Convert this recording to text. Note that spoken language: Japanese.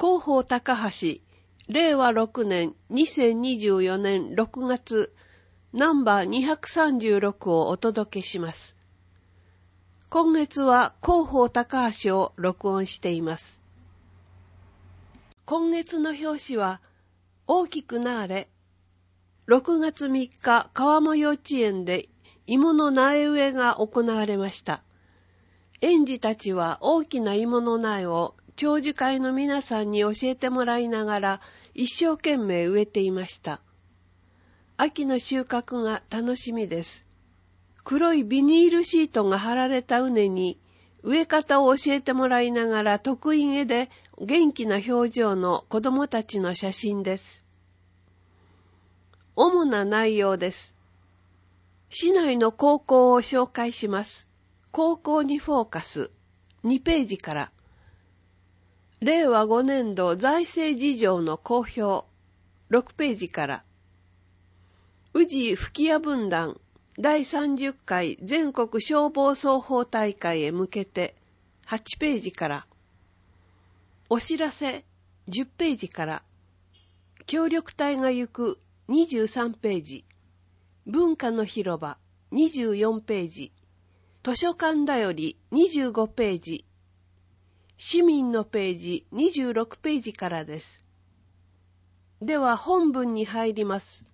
広報高橋、令和6年2024年6月、ナンバー236をお届けします。今月は広報高橋を録音しています。今月の表紙は、大きくなーれ。6月3日、川間幼稚園で芋の苗植えが行われました。園児たちは大きな芋の苗を長寿会の皆さんに教えてもらいながら一生懸命植えていました。秋の収穫が楽しみです。黒いビニールシートが貼られた畝に植え方を教えてもらいながら得意げで元気な表情の子供たちの写真です。主な内容です。市内の高校を紹介します。高校にフォーカス2ページから。令和5年度財政事情の公表6ページから。宇治吹屋分団第30回全国消防操法大会へ向けて8ページから。お知らせ10ページから。協力隊が行く23ページ。文化の広場24ページ。図書館だより25ページ。市民のページ26ページからです。では本文に入ります。